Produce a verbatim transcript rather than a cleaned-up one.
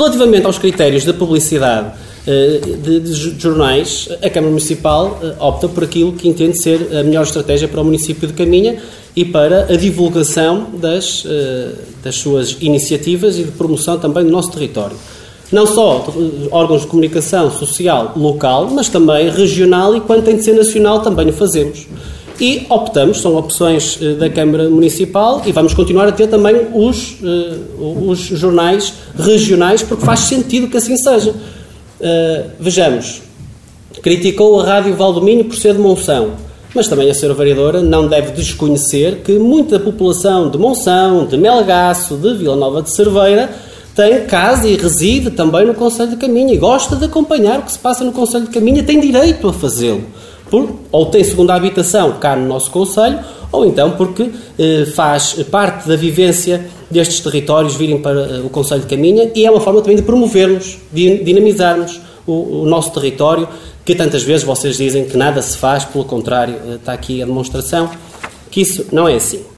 Relativamente aos critérios da publicidade de, de jornais, a Câmara Municipal opta por aquilo que entende ser a melhor estratégia para o município de Caminha e para a divulgação das, das suas iniciativas e de promoção também do nosso território. Não só órgãos de comunicação social local, mas também regional, e quando tem de ser nacional também o fazemos. E optamos, são opções da Câmara Municipal, e vamos continuar a ter também os, os jornais regionais, porque faz sentido que assim seja. Uh, vejamos, criticou a Rádio Valdomínio por ser de Monção, mas também a senhora Vereadora não deve desconhecer que muita população de Monção, de Melgaço, de Vila Nova de Cerveira, tem casa e reside também no Concelho de Caminha e gosta de acompanhar o que se passa no Concelho de Caminha, tem direito a fazê-lo. Por, ou tem segunda habitação cá no nosso concelho, ou então porque eh, faz parte da vivência destes territórios virem para eh, o Concelho de Caminha, e é uma forma também de promovermos, de dinamizarmos o, o nosso território, que tantas vezes vocês dizem que nada se faz, pelo contrário, eh, está aqui a demonstração que isso não é assim.